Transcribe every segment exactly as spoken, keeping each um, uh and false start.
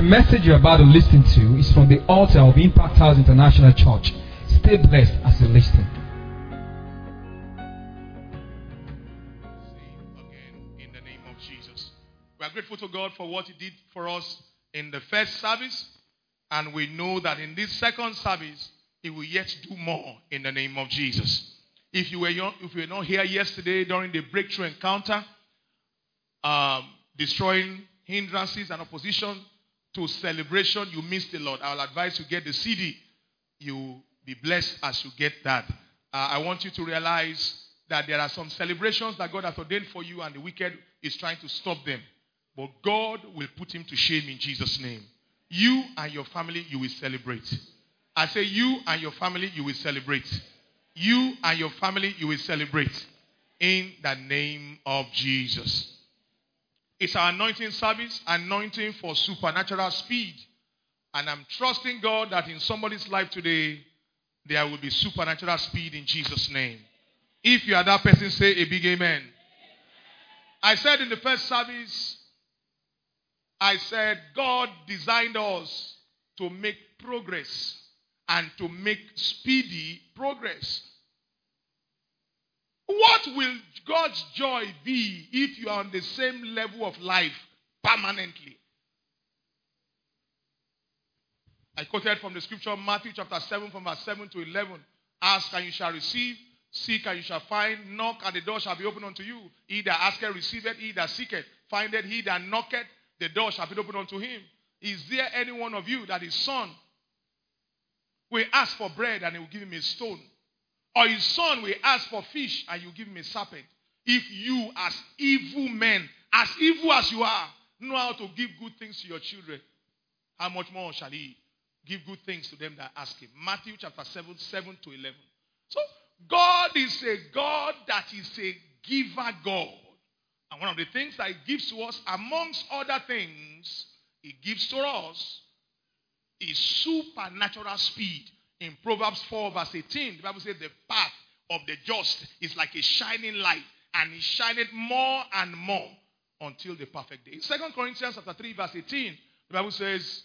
message you're about to listen to is from the altar of Impact House International Church. Stay blessed as you listen. Again, in the name of Jesus. We are grateful to God for what He did for us in the first service. And we know that in this second service, He will yet do more in the name of Jesus. If you were, young, if you were not here yesterday during the breakthrough encounter, um, destroying hindrances and opposition to celebration, you missed a lot. I will advise you get the C D. You be blessed as you get that. Uh, I want you to realize that there are some celebrations that God has ordained for you, and the wicked is trying to stop them. But God will put him to shame in Jesus' name. You and your family, you will celebrate. I say you and your family, you will celebrate. You and your family, you will celebrate. In the name of Jesus. It's our anointing service, anointing for supernatural speed. And I'm trusting God that in somebody's life today, there will be supernatural speed in Jesus' name. If you are that person, say a big amen. I said in the first service, I said God designed us to make progress and to make speedy progress. What will God's joy be if you are on the same level of life permanently? I quoted from the scripture, Matthew chapter seven, from verse seven to eleven. Ask and you shall receive. Seek and you shall find. Knock and the door shall be opened unto you. He that asketh receiveth. He that seeketh findeth. He that knocketh, the door shall be opened unto him. Is there any one of you that his son will ask for bread and he will give him a stone? Or his son will ask for fish and you give him a serpent? If you as evil men, as evil as you are, know how to give good things to your children, how much more shall he give good things to them that ask him? Matthew chapter seven, seven to eleven. So God is a God that is a giver God. And one of the things that he gives to us, amongst other things, he gives to us is supernatural speed. In Proverbs four verse eighteen, the Bible says the path of the just is like a shining light, and it shineth more and more until the perfect day. In Second Corinthians chapter three verse eighteen, the Bible says,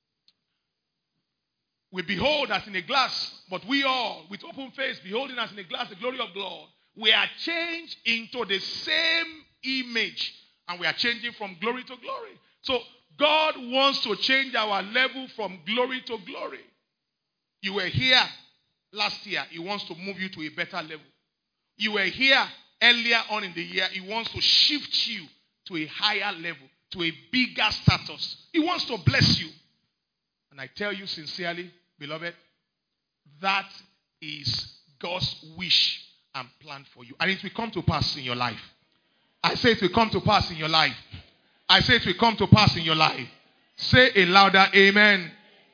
we behold as in a glass, but we all, with open face, beholding as in a glass the glory of God, we are changed into the same image, and we are changing from glory to glory. So God wants to change our level from glory to glory. You were here last year. He wants to move you to a better level. You were here earlier on in the year. He wants to shift you to a higher level, to a bigger status. He wants to bless you. And I tell you sincerely, beloved, that is God's wish and plan for you. And it will come to pass in your life. I say it will come to pass in your life. I say it will come to pass in your life. Say a louder amen.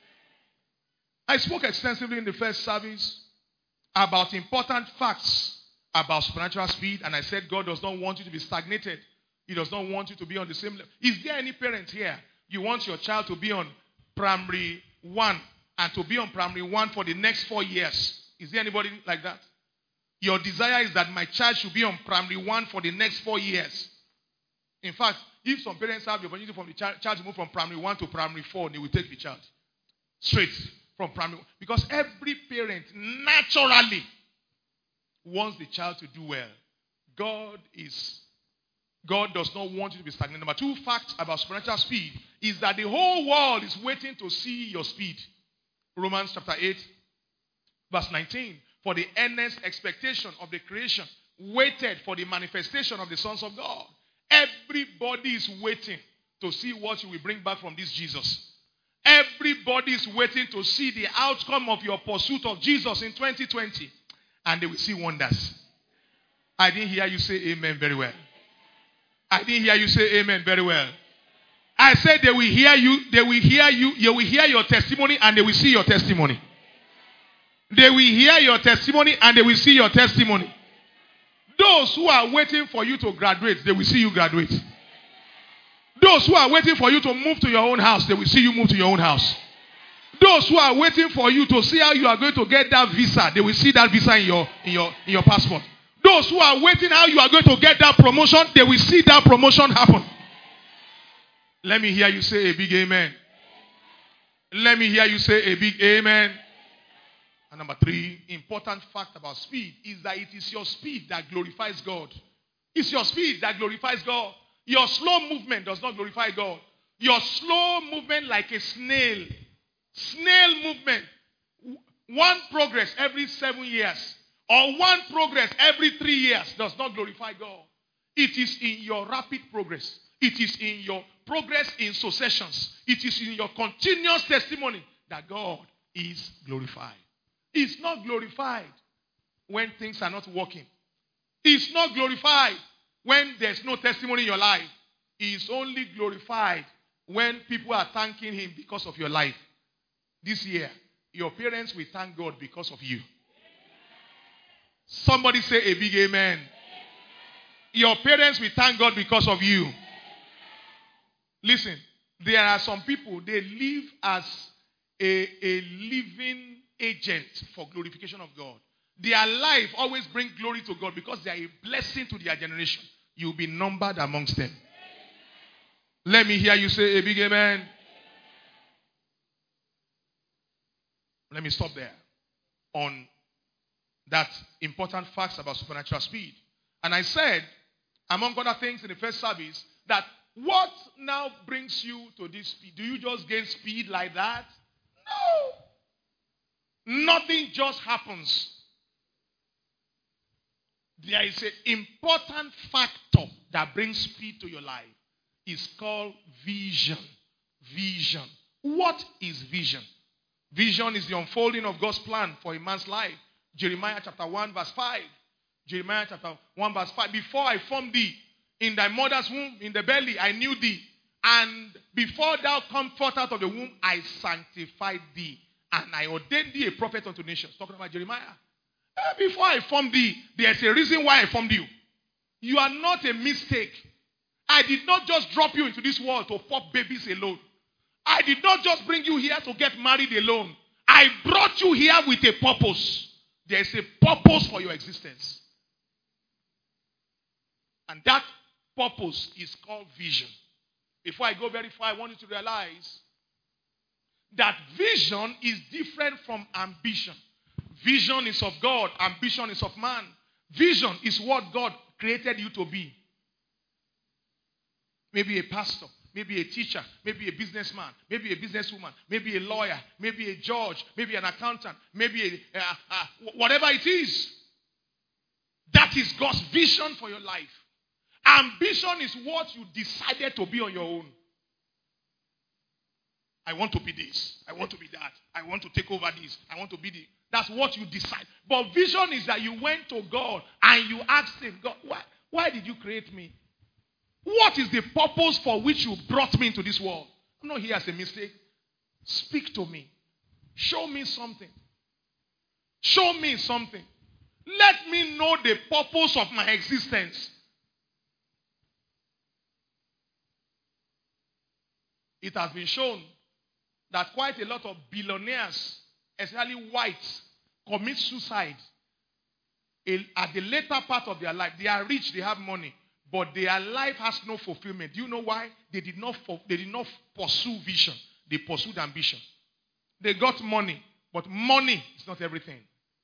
I spoke extensively in the first service about important facts about supernatural speed, and I said God does not want you to be stagnated. He does not want you to be on the same level. Is there any parent here? You want your child to be on primary one and to be on primary one for the next four years? Is there anybody like that? Your desire is that my child should be on primary one for the next four years. In fact, if some parents have the opportunity for the child, child to move from primary one to primary four, they will take the child straight from primary one. Because every parent naturally wants the child to do well. God is, God does not want you to be stagnant. Number two fact about supernatural speed is that the whole world is waiting to see your speed. Romans chapter eight, verse nineteen. For the earnest expectation of the creation waited for the manifestation of the sons of God. Everybody is waiting to see what you will bring back from this Jesus. Everybody is waiting to see the outcome of your pursuit of Jesus in twenty twenty. And they will see wonders. I didn't hear you say amen very well. I didn't hear you say amen very well. I said they will hear you, they will hear you, you will hear your testimony and they will see your testimony. They will hear your testimony and they will see your testimony. Those who are waiting for you to graduate, they will see you graduate. Those who are waiting for you to move to your own house, they will see you move to your own house. Those who are waiting for you to see how you are going to get that visa, they will see that visa in your, in your, in your passport. Those who are waiting how you are going to get that promotion, they will see that promotion happen. Let me hear you say a big amen. Let me hear you say a big amen. And number three, important fact about speed is that it is your speed that glorifies God. It's your speed that glorifies God. Your slow movement does not glorify God. Your slow movement like a snail. Snail movement. One progress every seven years. Or one progress every three years does not glorify God. It is in your rapid progress. It is in your progress in successions. It is in your continuous testimony that God is glorified. It's not glorified when things are not working. It's not glorified when there's no testimony in your life. It's only glorified when people are thanking him because of your life. This year, your parents will thank God because of you. Somebody say a big amen. Your parents will thank God because of you. Listen, there are some people, they live as a, a living agent for glorification of God. Their life always brings glory to God because they are a blessing to their generation. You'll be numbered amongst them. Let me hear you say a big amen. Let me stop there on that important facts about supernatural speed. And I said, among other things in the first service, that what now brings you to this speed? Do you just gain speed like that? No. Nothing just happens. There is an important factor that brings speed to your life. It's called vision. Vision. What is vision? Vision is the unfolding of God's plan for a man's life. Jeremiah chapter one verse five. Jeremiah chapter one verse five. Before I formed thee in thy mother's womb, in the belly, I knew thee. And before thou come forth out of the womb, I sanctified thee. And I ordained thee a prophet unto nations. Talking about Jeremiah. Before I formed thee, there's a reason why I formed you. You are not a mistake. I did not just drop you into this world to pop babies alone. I did not just bring you here to get married alone. I brought you here with a purpose. There is a purpose for your existence. And that purpose is called vision. Before I go very far, I want you to realize that vision is different from ambition. Vision is of God. Ambition is of man. Vision is what God created you to be. Maybe a pastor, maybe a teacher, maybe a businessman, maybe a businesswoman, maybe a lawyer, maybe a judge, maybe an accountant, maybe a, uh, uh, whatever it is. That is God's vision for your life. Ambition is what you decided to be on your own. I want to be this. I want to be that. I want to take over this. I want to be the... That's what you decide. But vision is that you went to God and you asked him, God, why, why did you create me? What is the purpose for which you brought me into this world? I'm not here as a mistake. Speak to me. Show me something. Show me something. Let me know the purpose of my existence. It has been shown that quite a lot of billionaires, especially whites, commit suicide at the later part of their life. They are rich, they have money, but their life has no fulfillment. Do you know why? They did not, they did not pursue vision. They pursued ambition. They got money, but money is not everything.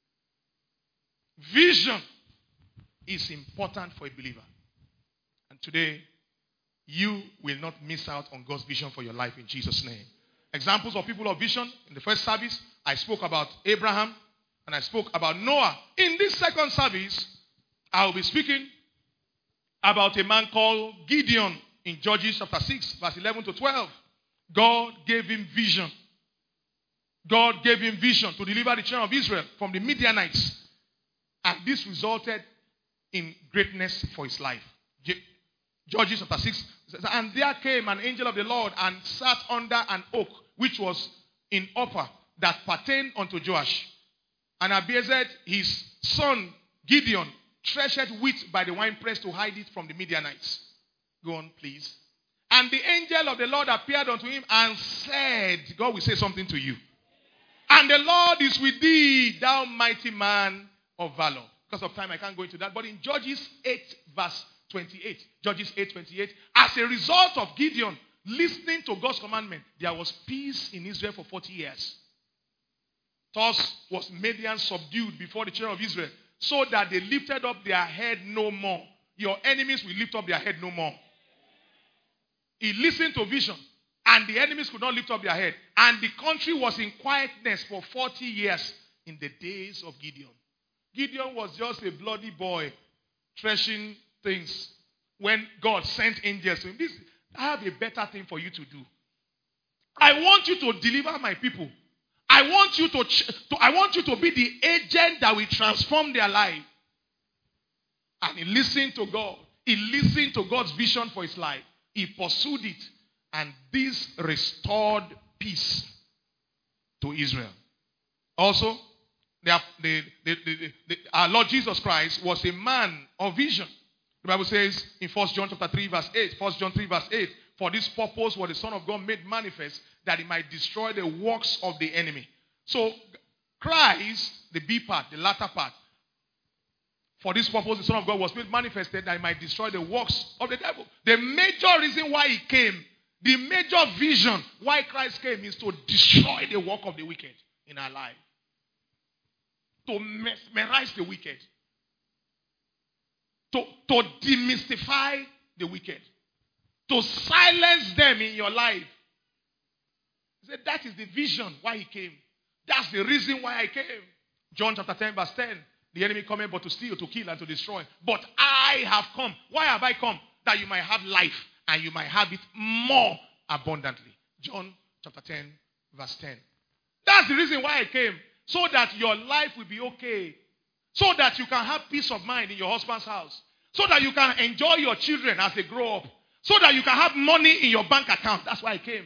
Vision is important for a believer. And today, you will not miss out on God's vision for your life in Jesus' name. Examples of people of vision. In the first service, I spoke about Abraham and I spoke about Noah. In this second service, I will be speaking about a man called Gideon in Judges chapter six, verse eleven to twelve. God gave him vision. God gave him vision to deliver the children of Israel from the Midianites. And this resulted in greatness for his life. Judges chapter six says, and there came an angel of the Lord and sat under an oak, which was in Ophrah, that pertained unto Joash. And Abiezed, his son Gideon, treasured wheat by the winepress to hide it from the Midianites. Go on, please. And the angel of the Lord appeared unto him and said, God will say something to you. And the Lord is with thee, thou mighty man of valor. Because of time, I can't go into that. But in Judges eight, verse twenty-eight, Judges eight, twenty-eight, as a result of Gideon listening to God's commandment, there was peace in Israel for forty years. Thus was Midian subdued before the children of Israel, so that they lifted up their head no more. Your enemies will lift up their head no more. He listened to vision, and the enemies could not lift up their head. And the country was in quietness for forty years in the days of Gideon. Gideon was just a bloody boy, threshing things, when God sent angels to him. This, I have a better thing for you to do. I want you to deliver my people. I want you to, to I want you to be the agent that will transform their life. And he listened to God. He listened to God's vision for his life. He pursued it. And this restored peace to Israel. Also, the, the, the, the, the, our Lord Jesus Christ was a man of vision. The Bible says in First John chapter three verse eight, First John three verse eight, for this purpose was the Son of God made manifest, that he might destroy the works of the enemy. So, Christ, the B part, the latter part, for this purpose the Son of God was made manifested, that he might destroy the works of the devil. The major reason why he came, the major vision why Christ came, is to destroy the work of the wicked in our life. To mesmerize the wicked. To, to demystify the wicked. To silence them in your life. He said that is the vision why he came. That's the reason why I came. John chapter ten verse ten. The enemy cometh but to steal, to kill, and to destroy. But I have come. Why have I come? That you might have life, and you might have it more abundantly. John chapter ten verse ten. That's the reason why I came. So that your life will be okay. So that you can have peace of mind in your husband's house. So that you can enjoy your children as they grow up. So that you can have money in your bank account. That's why I came.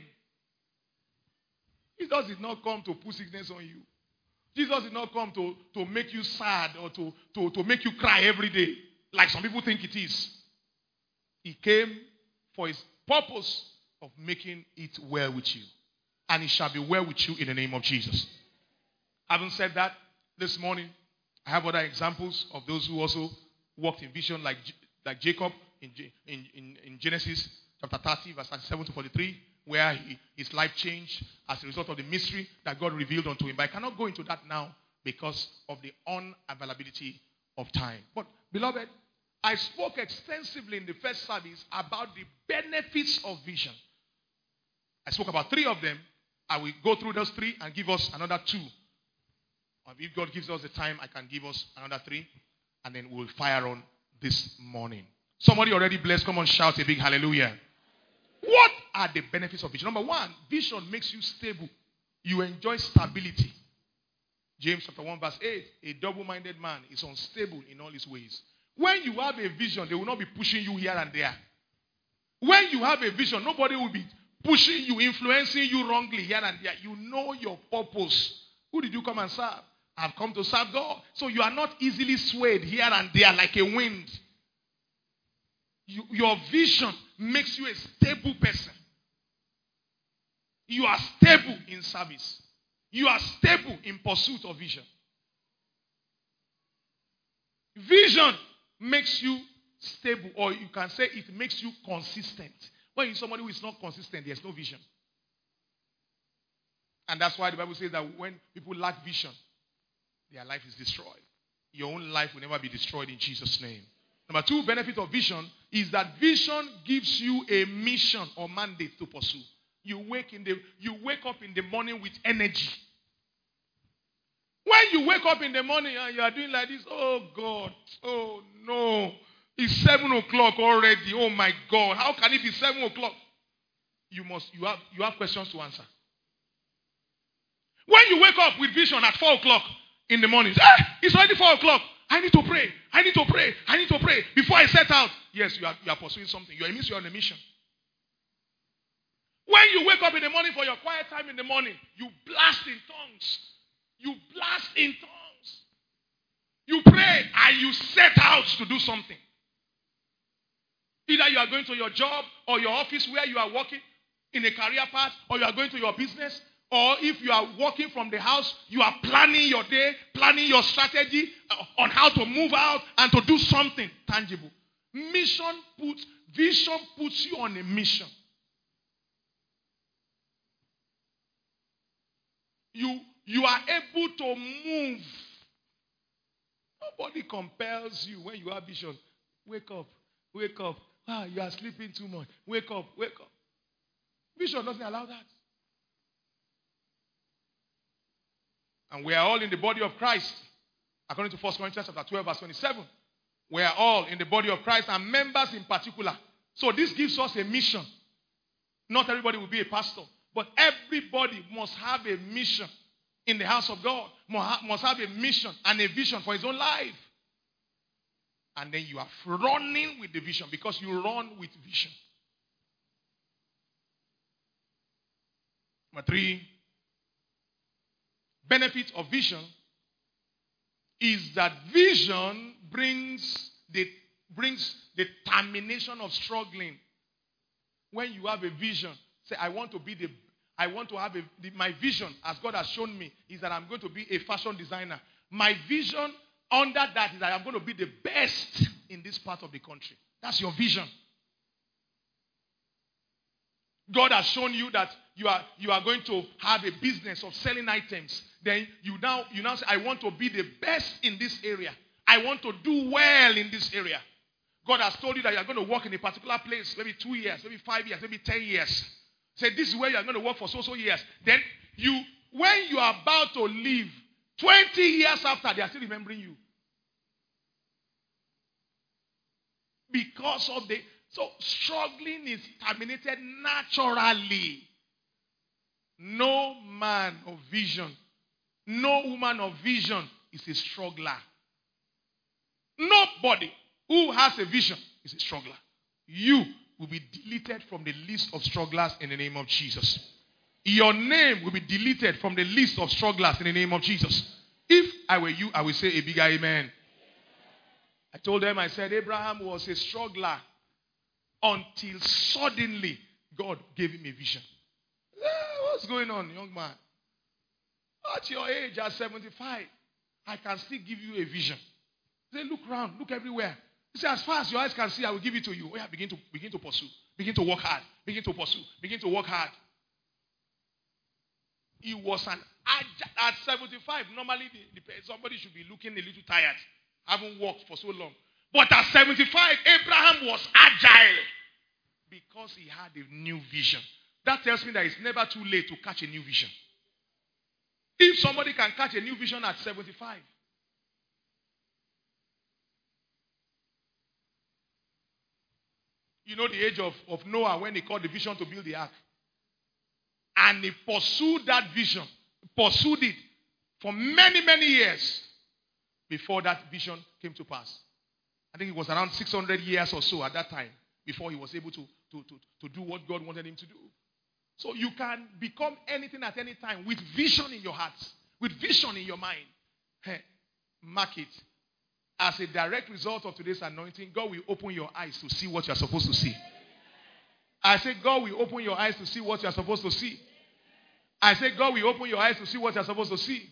Jesus did not come to put sickness on you. Jesus did not come to, to make you sad or to, to, to make you cry every day, like some people think it is. He came for his purpose of making it well with you. And it shall be well with you in the name of Jesus. Having said that, this morning, I have other examples of those who also walked in vision, like, like Jacob in, in, in, in Genesis chapter thirty, verse thirty-seven to forty-three, where he, his life changed as a result of the mystery that God revealed unto him. But I cannot go into that now because of the unavailability of time. But, beloved, I spoke extensively in the first service about the benefits of vision. I spoke about three of them. I will go through those three and give us another two. If God gives us the time, I can give us another three. And then we'll fire on this morning. Somebody already blessed. Come on, shout a big hallelujah. What are the benefits of vision? Number one, vision makes you stable. You enjoy stability. James chapter one verse eight, a double-minded man is unstable in all his ways. When you have a vision, they will not be pushing you here and there. When you have a vision, nobody will be pushing you, influencing you wrongly here and there. You know your purpose. Who did you come and serve? I've come to serve God. So you are not easily swayed here and there like a wind. You, your vision makes you a stable person. You are stable in service. You are stable in pursuit of vision. Vision makes you stable, or you can say it makes you consistent. When you're somebody who is not consistent, there's no vision. And that's why the Bible says that when people lack vision, their life is destroyed. Your own life will never be destroyed in Jesus' name. Number two, benefit of vision is that vision gives you a mission or mandate to pursue. You wake in the you wake up in the morning with energy. When you wake up in the morning and you are doing like this, oh God, oh no, it's seven o'clock already. Oh my God, how can it be seven o'clock? You must you have you have questions to answer. When you wake up with vision at four o'clock in the morning, eh, it's already four o'clock. I need to pray. I need to pray. I need to pray before I set out. Yes, you are, you are pursuing something. You are, it means you are on a mission. When you wake up in the morning for your quiet time in the morning, you blast in tongues. You blast in tongues. You pray and you set out to do something. Either you are going to your job or your office where you are working in a career path, or you are going to your business. Or if you are working from the house, you are planning your day, planning your strategy on how to move out and to do something tangible. Mission puts, vision puts you on a mission. you, you are able to move. Nobody compels you when you have vision. Wake up, wake up. Ah, you are sleeping too much. Wake up, wake up. Vision doesn't allow that. And we are all in the body of Christ. According to First Corinthians chapter twelve, verse twenty-seven. We are all in the body of Christ and members in particular. So this gives us a mission. Not everybody will be a pastor. But everybody must have a mission in the house of God. Must have a mission and a vision for his own life. And then you are running with the vision because you run with vision. Number three, benefit of vision is that vision brings the, brings the termination of struggling. When you have a vision, say, I want to be the, I want to have a, the, my vision, as God has shown me, is that I'm going to be a fashion designer. My vision under that is that I'm going to be the best in this part of the country. That's your vision. God has shown you that you are, you are going to have a business of selling items. Then you now, you now say, I want to be the best in this area. I want to do well in this area. God has told you that you are going to work in a particular place, maybe two years, maybe five years, maybe ten years. Say, this is where you are going to work for so-so years. Then you, when you are about to leave, twenty years after, they are still remembering you. Because of the, so struggling is terminated naturally. No man of vision, no woman of vision is a struggler. Nobody who has a vision is a struggler. You will be deleted from the list of strugglers in the name of Jesus. Your name will be deleted from the list of strugglers in the name of Jesus. If I were you, I would say a bigger amen. I told them, I said, Abraham was a struggler until suddenly God gave him a vision. Eh, what's going on, young man? At your age, at seventy-five, I can still give you a vision. Say, look around, look everywhere. He said, as far as your eyes can see, I will give it to you. Oh, yeah, begin to begin to pursue. Begin to work hard. Begin to pursue. Begin to work hard. He was an agile. At seventy-five, normally the, the, somebody should be looking a little tired. Haven't worked for so long. But at seventy-five, Abraham was agile because he had a new vision. That tells me that it's never too late to catch a new vision. If somebody can catch a new vision at seventy-five, you know the age of, of Noah when he called the vision to build the ark. And he pursued that vision, pursued it for many, many years before that vision came to pass. I think it was around six hundred years or so at that time before he was able to, to, to, to do what God wanted him to do. So you can become anything at any time with vision in your heart, with vision in your mind. Hey, mark it. As a direct result of today's anointing, God will open your eyes to see what you are supposed to see. I say God will open your eyes to see what you are supposed to see. I say God will open your eyes to see what you are supposed to see.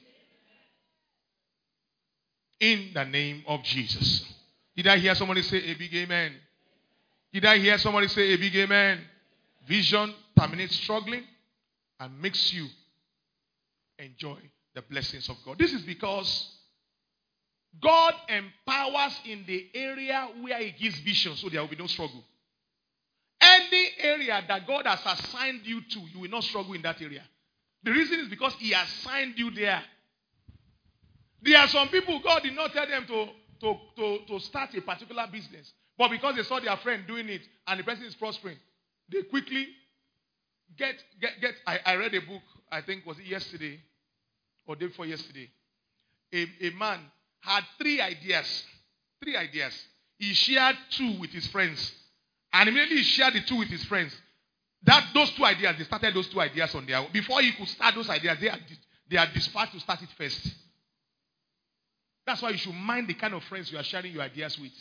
In the name of Jesus. Did I hear somebody say a big amen? Did I hear somebody say a big amen? Vision terminates struggling and makes you enjoy the blessings of God. This is because God empowers in the area where he gives vision, so there will be no struggle. Any area that God has assigned you to, you will not struggle in that area. The reason is because he assigned you there. There are some people, God did not tell them to, to, to, to start a particular business. But because they saw their friend doing it and the person is prospering, they quickly get, get, get. I, I read a book, I think was it yesterday or day before yesterday. A, a man had three ideas. Three ideas. He shared two with his friends. And immediately he shared the two with his friends. That those two ideas, they started those two ideas on their own. Before he could start those ideas, they are, they are dispatched to start it first. That's why you should mind the kind of friends you are sharing your ideas with.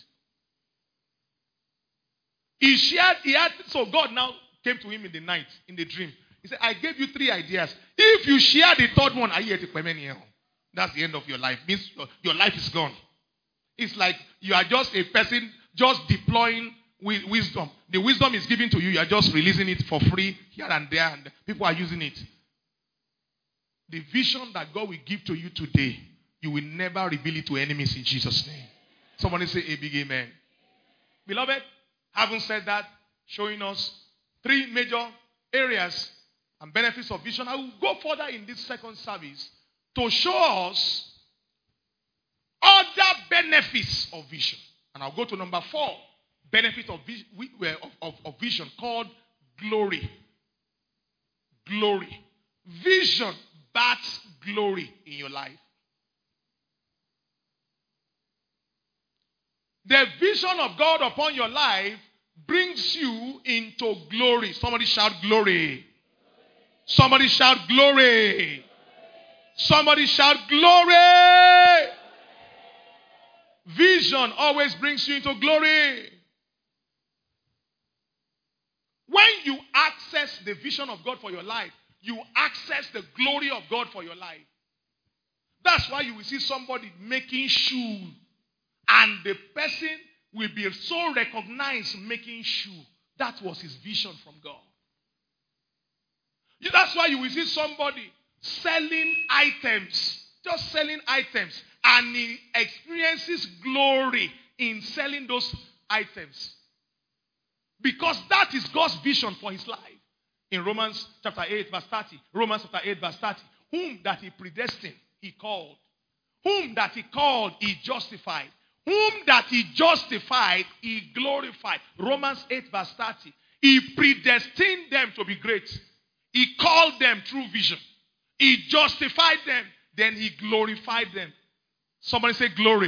He shared, he had, so God now came to him in the night, in the dream. He said, I gave you three ideas. If you share the third one, that's the end of your life. Means your life is gone. It's like you are just a person just deploying wisdom. The wisdom is given to you. You are just releasing it for free here and there, and people are using it. the vision that God will give to you today, you will never reveal it to enemies in Jesus' name. Somebody say a big amen. Beloved, having said that, showing us three major areas and benefits of vision, I will go further in this second service to show us other benefits of vision. And I'll go to number four, benefit of, of, of, of vision called glory. Glory. Vision backs glory in your life. The vision of God upon your life brings you into glory. Somebody shout glory. Somebody shout glory. Somebody shout glory. Vision always brings you into glory. When you access the vision of God for your life, you access the glory of God for your life. That's why you will see somebody making shoe, and the person will be so recognized making shoe. That was his vision from God. That's why you will see somebody selling items, just selling items, and he experiences glory in selling those items. Because that is God's vision for his life. In Romans chapter eight verse thirty, Romans chapter eight verse thirty, whom that he predestined, he called. Whom that he called, he justified. Whom that he justified, he glorified. Romans eight verse thirty. He predestined them to be great. He called them through vision. He justified them. Then he glorified them. Somebody say glory.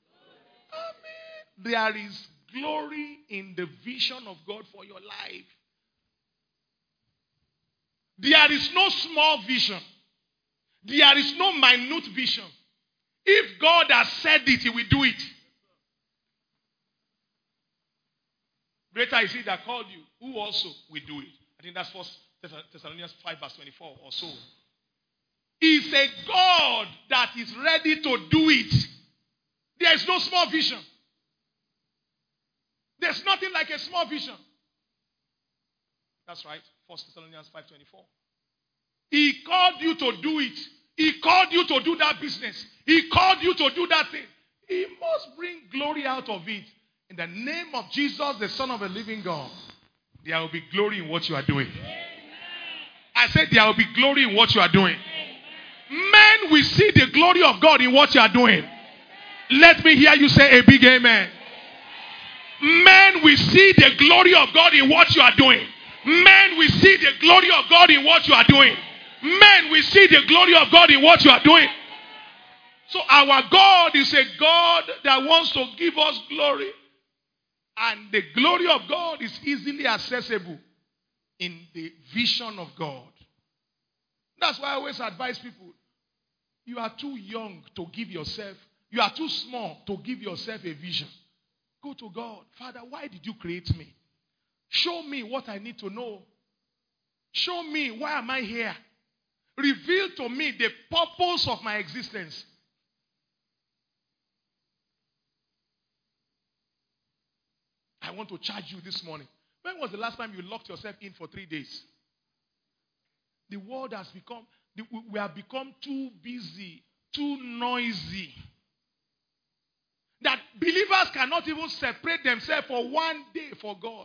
Amen. There is glory in the vision of God for your life. There is no small vision. There is no minute vision. If God has said it, he will do it. Greater is he that called you, who also will do it. I think that's First Thessalonians five verse twenty-four or so. He's a God that is ready to do it. There is no small vision. There's nothing like a small vision. That's right. First Thessalonians five twenty-four. He called you to do it. He called you to do that business. He called you to do that thing. He must bring glory out of it. In the name of Jesus, the Son of the living God, there will be glory in what you are doing. Amen. I said there will be glory in what you are doing. Amen. Men will see the glory of God in what you are doing. Amen. Let me hear you say a big amen. Amen. Men will see the glory of God in what you are doing. Men will see the glory of God in what you are doing. Men will see the glory of God in what you are doing. So our God is a God that wants to give us glory. And the glory of God is easily accessible in the vision of God. That's why I always advise people, you are too young to give yourself, you are too small to give yourself a vision. Go to God. Father, why did you create me? Show me what I need to know. Show me why am I here. Reveal to me the purpose of my existence. I want to charge you this morning. When was the last time you locked yourself in for three days? The world has become, we have become too busy, too noisy, that believers cannot even separate themselves for one day for God.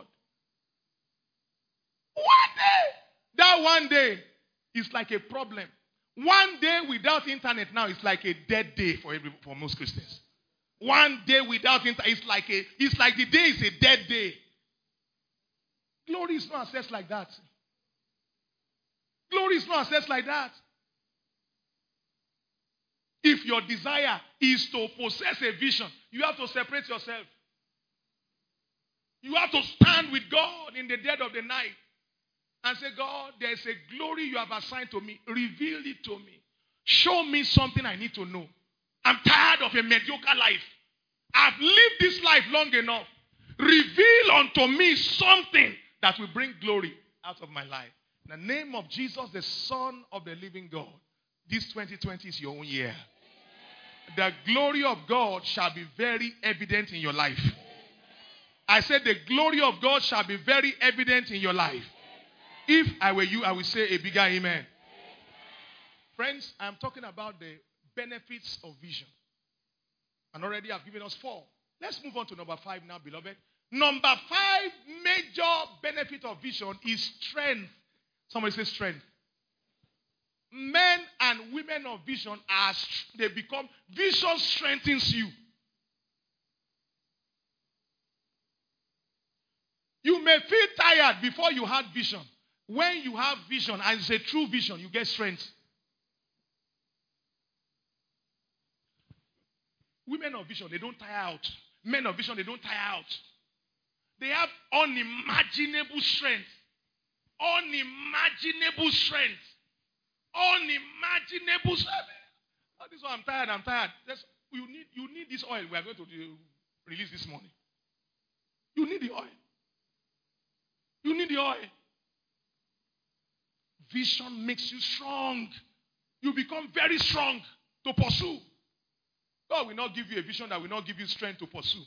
One day! That one day is like a problem. One day without internet now is like a dead day for every, for most Christians. One day without internet, it's like a, it's like the day is a dead day. Glory is not accessed like that. Glory is not accessed like that. If your desire is to possess a vision, you have to separate yourself. You have to stand with God in the dead of the night and say, God, there is a glory you have assigned to me. Reveal it to me. Show me something I need to know. I'm tired of a mediocre life. I've lived this life long enough. Reveal unto me something that will bring glory out of my life. In the name of Jesus, the Son of the living God, this twenty twenty is your own year. The glory of God shall be very evident in your life. I said the glory of God shall be very evident in your life. If I were you, I would say a bigger amen. Friends, I'm talking about the benefits of vision. And already I've given us four. Let's move on to number five now, beloved. Number five major benefit of vision is strength. Somebody say strength. Men and women of vision are, they become, vision strengthens you. You may feel tired before you had vision. When you have vision, and it's a true vision, you get strength. Women of vision, they don't tire out. Men of vision, they don't tire out. They have unimaginable strength. Unimaginable strength. Unimaginable strength. Oh, this one, I'm tired, I'm tired. That's, you, need, you need this oil we are going to do, release this morning. You need the oil. You need the oil. Vision makes you strong. You become very strong to pursue. God will not give you a vision that will not give you strength to pursue.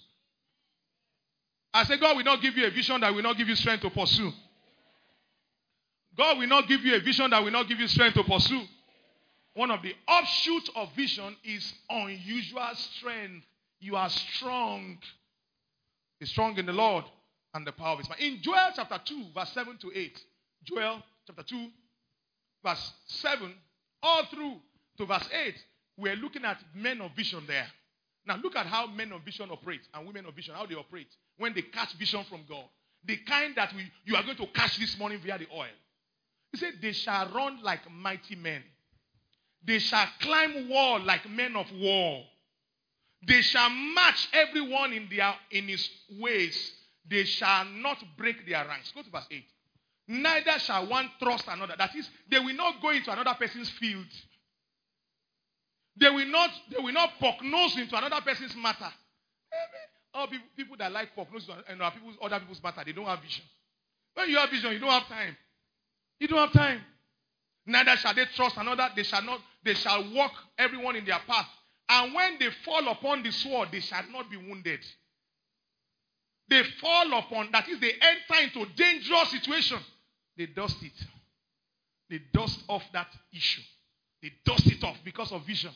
I say God will not give you a vision that will not give you strength to pursue. God will not give you a vision that will not give you strength to pursue. One of the offshoots of vision is unusual strength. You are strong. Be strong in the Lord and the power of his might. In Joel chapter two, verse seven to eight. Joel chapter two, verse seven, all through to verse eight, we're looking at men of vision there. Now look at how men of vision operate and women of vision, how they operate when they catch vision from God. The kind that we, you are going to catch this morning via the oil. He said, they shall run like mighty men. They shall climb wall like men of war. They shall march everyone in their in his ways. They shall not break their ranks. Go to verse eight. Neither shall one trust another. That is, they will not go into another person's field. They will not, they will not poke nose into another person's matter. All people, people that like poke nose into other people's, other people's matter, they don't have vision. When you have vision, you don't have time. You don't have time. Neither shall they trust another. They shall not. They shall walk everyone in their path. And when they fall upon the sword, they shall not be wounded. They fall upon, that is, they enter into dangerous situation. They dust it. They dust off that issue. They dust it off because of vision.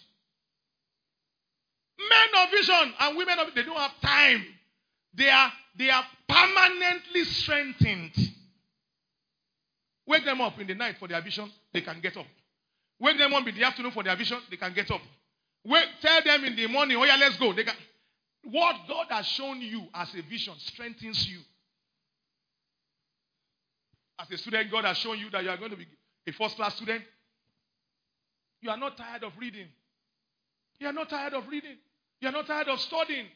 Men of vision and women of, they don't have time. They are, they are permanently strengthened. Wake them up in the night for their vision, they can get up. Wake them up in the afternoon for their vision, they can get up. Wake, tell them in the morning, oh yeah, let's go. They can. What God has shown you as a vision strengthens you. As a student, God has shown you that you are going to be a first-class student. You are not tired of reading. You are not tired of reading. You are not tired of studying.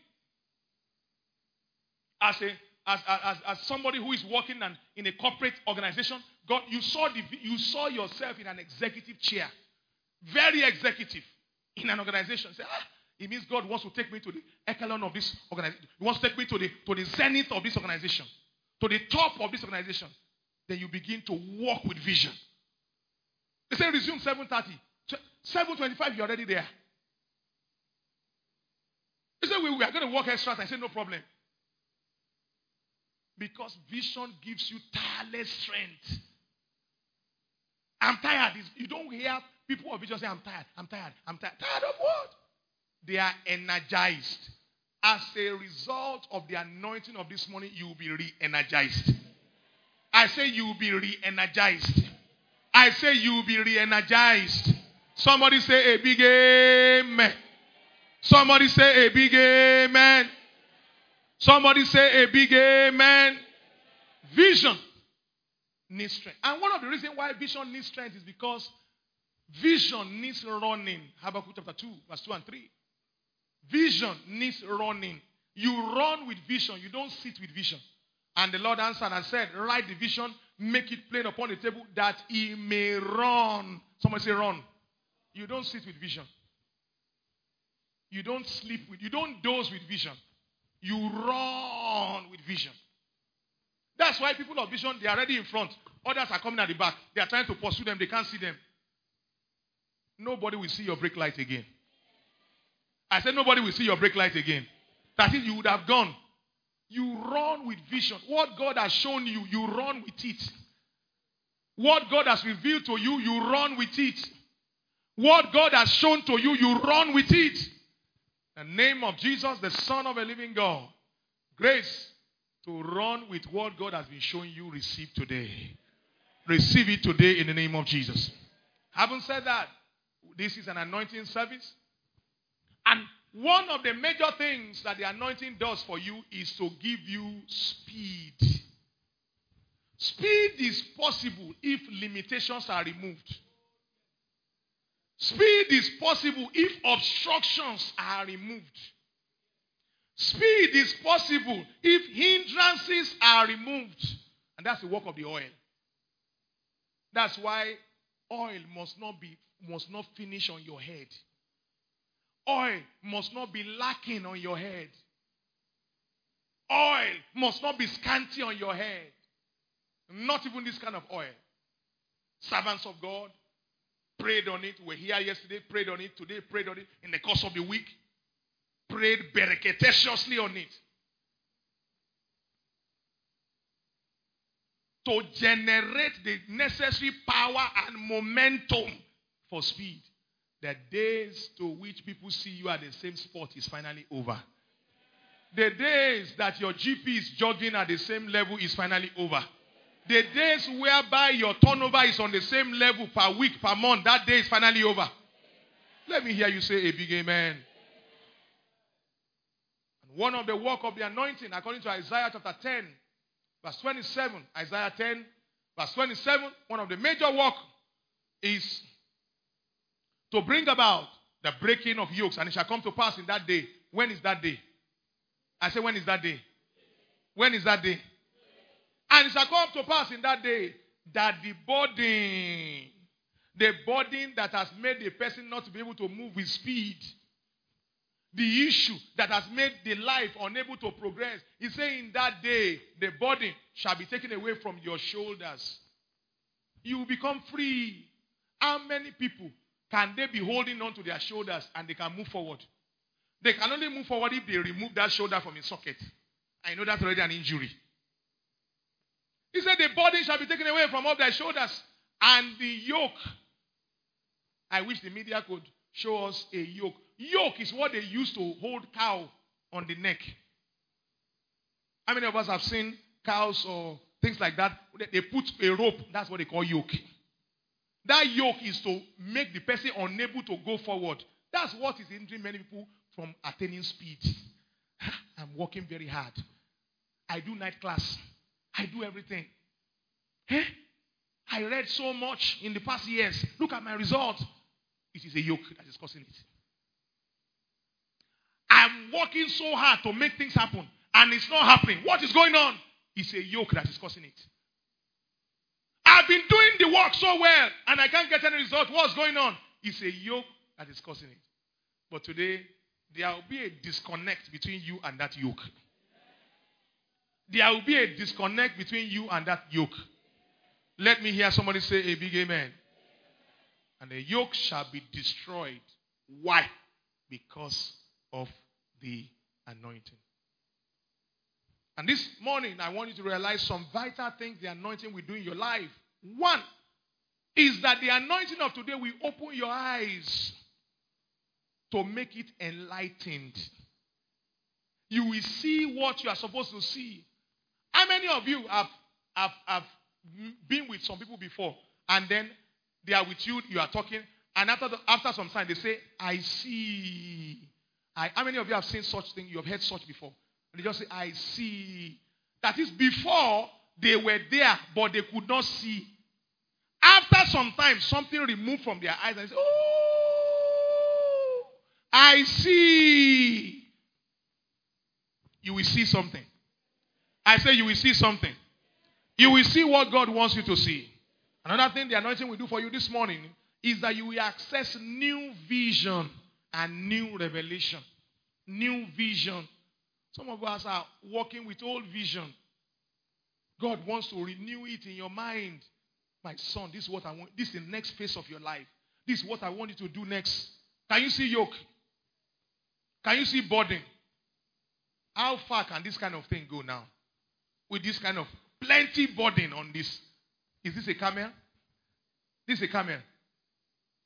As a as, as, as somebody who is working in, in a corporate organization, God, you saw the you saw yourself in an executive chair, very executive in an organization. Say, ah, it means God wants to take me to the echelon of this organization. He wants to take me to the to the zenith of this organization, to the top of this organization. Then you begin to walk with vision. They say resume seven thirty. seven twenty-five, you're already there. They say we, we are going to work extra. I say no problem. Because vision gives you tireless strength. I'm tired. You don't hear people of vision say, I'm tired, I'm tired, I'm tired. Tired of what? They are energized. As a result of the anointing of this morning, you will be re-energized. I say you will be re-energized. I say you will be re-energized. Somebody say a big amen. Somebody say a big amen. Somebody say a big amen. Vision needs strength. And one of the reasons why vision needs strength is because vision needs running. Habakkuk chapter two, verse two and three. Vision needs running. You run with vision. You don't sit with vision. And the Lord answered and said, write the vision, make it plain upon the table that he may run. Somebody say run. You don't sit with vision. You don't sleep with, you don't doze with vision. You run with vision. That's why people of vision, they are already in front. Others are coming at the back. They are trying to pursue them. They can't see them. Nobody will see your brake light again. I said nobody will see your brake light again. That is, you would have gone. You run with vision. What God has shown you, you run with it. What God has revealed to you, you run with it. What God has shown to you, you run with it. In the name of Jesus, the Son of a living God. Grace to run with what God has been showing you, receive today. Receive it today in the name of Jesus. Having said that, this is an anointing service. And one of the major things that the anointing does for you is to give you speed. Speed is possible if limitations are removed. Speed is possible if obstructions are removed. Speed is possible if hindrances are removed. And that's the work of the oil. That's why oil must not be, must not finish on your head. Oil must not be lacking on your head. Oil must not be scanty on your head. Not even this kind of oil. Servants of God prayed on it. We were here yesterday, prayed on it. Today, prayed on it. In the course of the week, prayed bereketaciously on it. To generate the necessary power and momentum for speed. The days to which people see you at the same spot is finally over. The days that your G P is jogging at the same level is finally over. The days whereby your turnover is on the same level per week, per month, that day is finally over. Let me hear you say a big amen. And one of the work of the anointing, according to Isaiah chapter ten, verse twenty-seven, Isaiah ten, verse twenty-seven, one of the major work is to bring about the breaking of yokes. And it shall come to pass in that day. When is that day? I say, when is that day? When is that day? And it shall come to pass in that day that the burden, the burden that has made the person not to be able to move with speed, the issue that has made the life unable to progress, he said in that day, the burden shall be taken away from your shoulders. You will become free. How many people can they be holding on to their shoulders and they can move forward? They can only move forward if they remove that shoulder from its socket. I know that's already an injury. He said the burden shall be taken away from off their shoulders and the yoke. I wish the media could show us a yoke. Yoke is what they use to hold cow on the neck. How many of us have seen cows or things like that? They put a rope. That's what they call yoke. That yoke is to make the person unable to go forward. That's what is hindering many people from attaining speed. I'm working very hard. I do night class. I do everything. Eh? I read so much in the past years. Look at my result. It is a yoke that is causing it. I'm working so hard to make things happen, and it's not happening. What is going on? It's a yoke that is causing it. I've been doing the work so well, and I can't get any result. What's going on? It's a yoke that is causing it. But today, there will be a disconnect between you and that yoke. There will be a disconnect between you and that yoke. Let me hear somebody say a big amen. And the yoke shall be destroyed. Why? Because of the anointing. And this morning, I want you to realize some vital things the anointing will do in your life. One is that the anointing of today will open your eyes to make it enlightened. You will see what you are supposed to see. How many of you have, have, have been with some people before, and then they are with you, you are talking, and after, the, after some time they say, I see. I, how many of you have seen such thing? You have heard such before. And they just say, I see. That is, before they were there, but they could not see. After some time, something removed from their eyes, and they say, oh, I see. You will see something. I say you will see something. You will see what God wants you to see. Another thing the anointing will do for you this morning is that you will access new vision and new revelation. New vision. Some of us are working with old vision. God wants to renew it in your mind. My son, this is what I want. This is the next phase of your life. This is what I want you to do next. Can you see yoke? Can you see burden? How far can this kind of thing go now? With this kind of plenty burden on this. Is this a camel? This is a camel.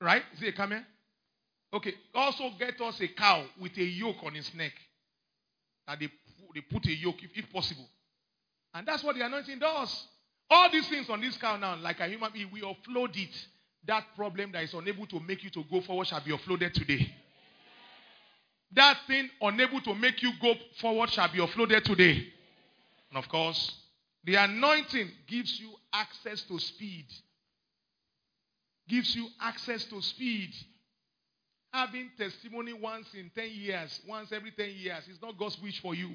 Right? Is it a camel? Okay. Also get us a cow with a yoke on its neck. That they, they put a yoke if, if possible. And that's what the anointing does. All these things on this cow now, like a human being, we offload it. That problem that is unable to make you to go forward shall be offloaded today. That thing unable to make you go forward shall be offloaded today. And of course, the anointing gives you access to speed. Gives you access to speed. Having testimony once in ten years, once every ten years, is not God's wish for you.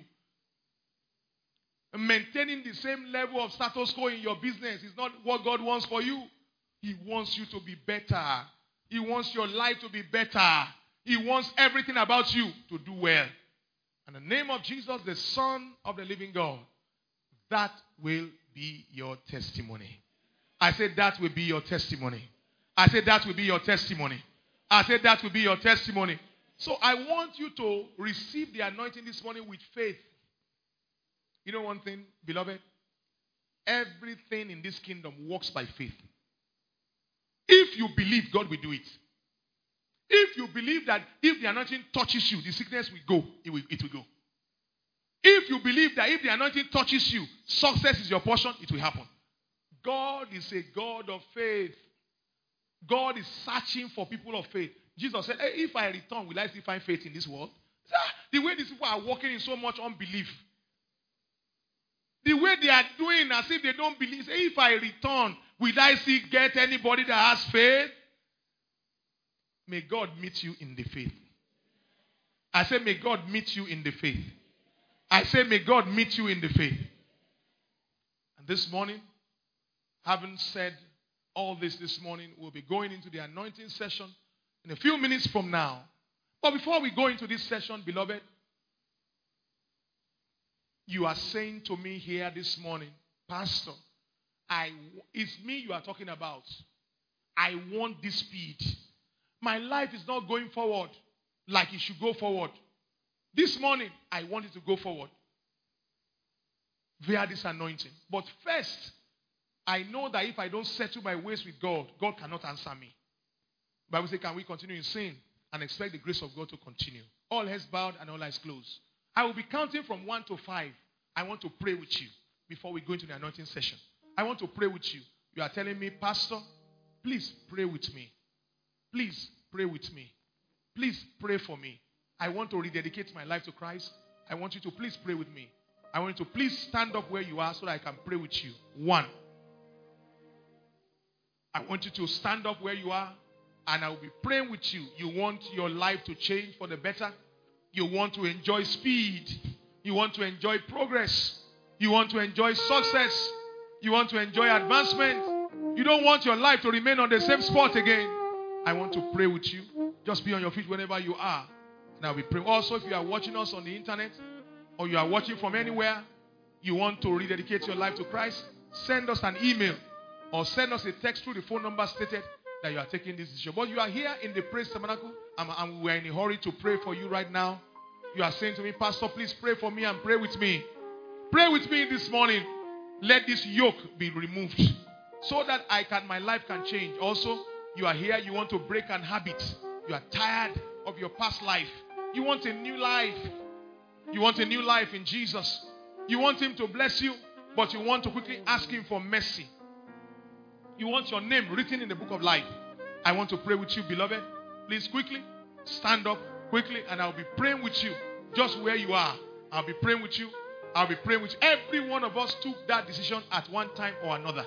Maintaining the same level of status quo in your business is not what God wants for you. He wants you to be better. He wants your life to be better. He wants everything about you to do well. In the name of Jesus, the Son of the living God, that will be your testimony. I said that will be your testimony. I said that will be your testimony. I said that will be your testimony. So I want you to receive the anointing this morning with faith. You know one thing, beloved? Everything in this kingdom works by faith. If you believe, God will do it. If you believe that if the anointing touches you, the sickness will go, it will, it will go. If you believe that if the anointing touches you, success is your portion, it will happen. God is a God of faith. God is searching for people of faith. Jesus said, hey, if I return, will I still find faith in this world? The way these people are walking in so much unbelief. The way they are doing as if they don't believe. Say, if I return, will I still get anybody that has faith? May God meet you in the faith. I say, may God meet you in the faith. I say, may God meet you in the faith. And this morning, having said all this this morning, we'll be going into the anointing session in a few minutes from now. But before we go into this session, beloved, you are saying to me here this morning, Pastor, I, it's me you are talking about. I want this speed. My life is not going forward like it should go forward. This morning, I want it to go forward via this anointing. But first, I know that if I don't settle my ways with God, God cannot answer me. The Bible says, can we continue in sin and expect the grace of God to continue? All heads bowed and all eyes closed. I will be counting from one to five. I want to pray with you before we go into the anointing session. I want to pray with you. You are telling me, Pastor, please pray with me. Please pray with me. Please pray for me. I want to rededicate my life to Christ. I want you to please pray with me. I want you to please stand up where you are so that I can pray with you. One. I want you to stand up where you are and I will be praying with you. You want your life to change for the better. You want to enjoy speed. You want to enjoy progress. You want to enjoy success. You want to enjoy advancement. You don't want your life to remain on the same spot again. I want to pray with you. Just be on your feet whenever you are. And I'll be praying. Also, if you are watching us on the internet or you are watching from anywhere, you want to rededicate your life to Christ, send us an email or send us a text through the phone number stated that you are taking this decision. But you are here in the praise tabernacle and, and we are in a hurry to pray for you right now. You are saying to me, Pastor, please pray for me and pray with me. Pray with me this morning. Let this yoke be removed so that I can, my life can change. Also, you are here, you want to break an habit. You are tired of your past life. You want a new life. You want a new life in Jesus. You want Him to bless you, but you want to quickly ask Him for mercy. You want your name written in the book of life. I want to pray with you, beloved. Please quickly stand up quickly and I'll be praying with you just where you are. I'll be praying with you. I'll be praying with you. Every one of us took that decision at one time or another.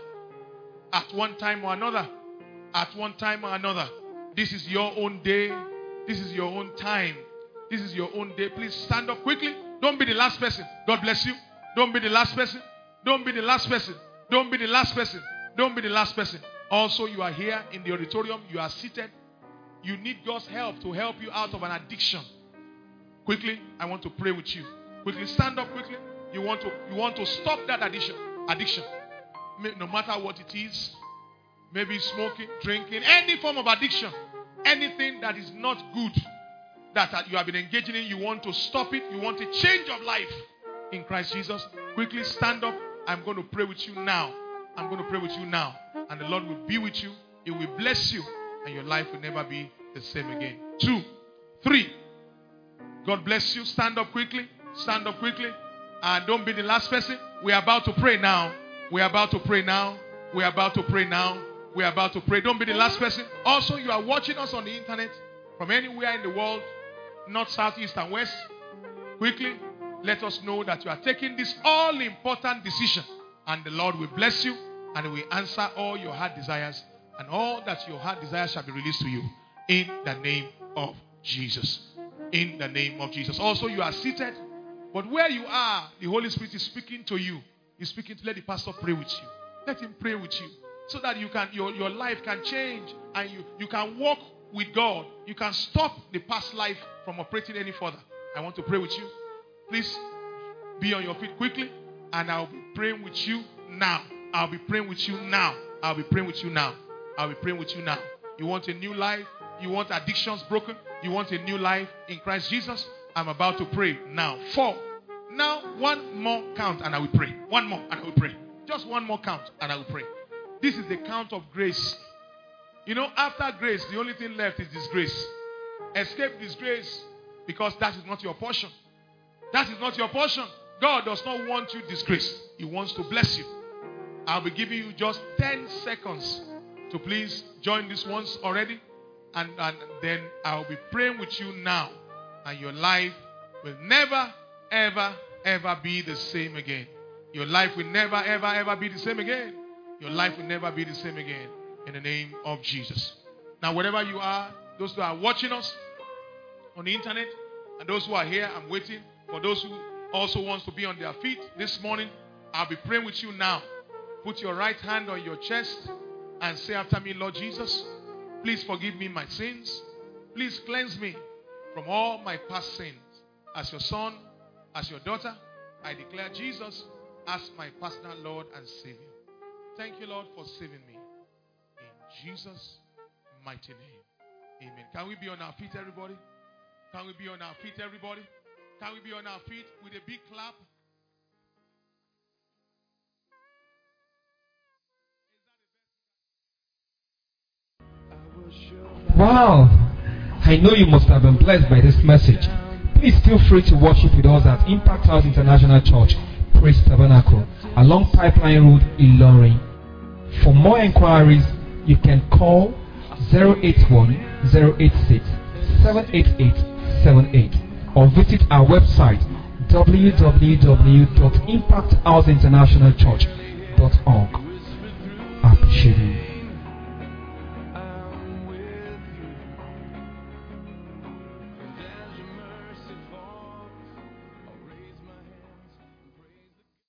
At one time or another. At one time or another. This is your own day. This is your own time. This is your own day. Please stand up quickly. Don't be the last person. God bless you. Don't be the last person. Don't be the last person. Don't be the last person. Don't be the last person. Also, you are here in the auditorium. You are seated. You need God's help to help you out of an addiction. Quickly, I want to pray with you. Quickly, stand up quickly. You want to, you want to stop that addiction. Addiction. No matter what it is. Maybe smoking, drinking, any form of addiction. Anything that is not good that you have been engaging in, you want to stop it. You want a change of life in Christ Jesus. Quickly stand up. I'm going to pray with you now. I'm going to pray with you now. And the Lord will be with you. He will bless you. and your life will never be the same again. Two, three. God bless you. Stand up quickly. Stand up quickly. And don't be the last person. We are about to pray now. We are about to pray now. We are about to pray now. We are about to pray. Don't be the last person. Also, you are watching us on the internet from anywhere in the world, north, south, east, and west. Quickly, let us know that you are taking this all-important decision. And the Lord will bless you and He will answer all your heart desires. And all that your heart desires shall be released to you. In the name of Jesus. In the name of Jesus. Also, you are seated. But where you are, the Holy Spirit is speaking to you. He's speaking to let the pastor pray with you. Let him pray with you. So that you can your, your life can change. And you, you can walk with God. You can stop the past life from operating any further. I want to pray with you. Please be on your feet quickly. And I'll be praying with you now. I'll be praying with you now. I'll be praying with you now. I'll be praying with you now. You want a new life? You want addictions broken? You want a new life in Christ Jesus? I'm about to pray now. Four. Now, one more count and I will pray. One more and I will pray. Just one more count and I will pray. This is the count of grace. You know, after grace, the only thing left is disgrace. Escape disgrace because that is not your portion. That is not your portion. God does not want you disgraced. He wants to bless you. I'll be giving you just ten seconds to please join this once already. And, and then I'll be praying with you now. And your life will never, ever, ever be the same again. Your life will never, ever, ever be the same again. Your life will never be the same again. In the name of Jesus. Now, wherever you are, those who are watching us on the internet, and those who are here, I'm waiting for those who also wants to be on their feet this morning. I'll be praying with you now. Put your right hand on your chest and say after me, Lord Jesus, please forgive me my sins. Please cleanse me from all my past sins. As your son, as your daughter, I declare Jesus as my personal Lord and Savior. Thank you, Lord, for saving me. In Jesus' mighty name. Amen. Can we be on our feet, everybody? Can we be on our feet, everybody? Can we be on our feet with a big clap? Wow! I know you must have been blessed by this message. Please feel free to worship with us at Impact House International Church, Praise Tabernacle, along Pipeline Road, Ilorin. For more inquiries, you can call zero eight one, zero eight six, seven eight eight seven eight or visit our website w w w dot impact house international church dot org.